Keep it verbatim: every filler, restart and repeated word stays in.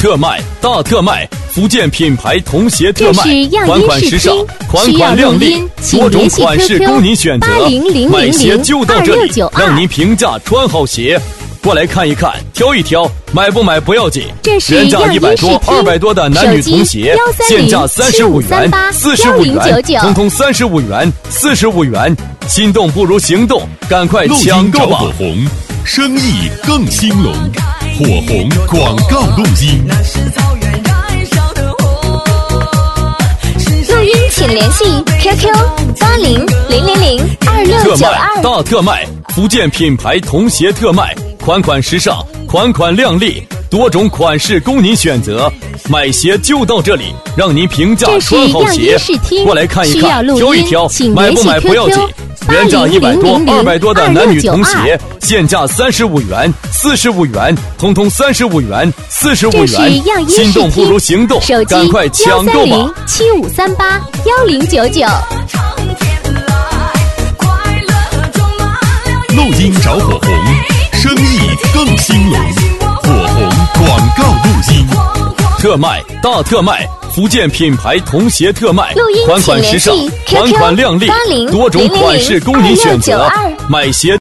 特卖大特卖，福建品牌童鞋特卖，款款时尚，款款靓丽，多种款式供您选择。买鞋就到这里，让您平价穿好鞋。过来看一看，挑一挑，买不买不要紧。原价一百多、二百多的男女童鞋，现价三十五元、四十五元，通通三十五元、四十五元。心动不如行动，赶快抢购吧！ 火红，生意更兴隆。火红广告录音。 录音请联系 Q Q 八零零零零二六九二。 大特卖，福建品牌童鞋特卖。款款时尚，款款靓丽，多种款式供您选择。买鞋就到这里，让您平价穿好鞋。过来看一看，挑一挑，买不买不要紧。原价一百多、二百多的男女童鞋，现价三十五元、四十五元，通通三十五元、四十五元。心动不如行动，赶快抢购吧！ 七五三八幺零九九。 录音找火红，生意更兴隆。火红广告录音。 特卖大特卖，福建品牌童鞋特卖，款款时尚，款款靓丽，多种款式供您选择。买鞋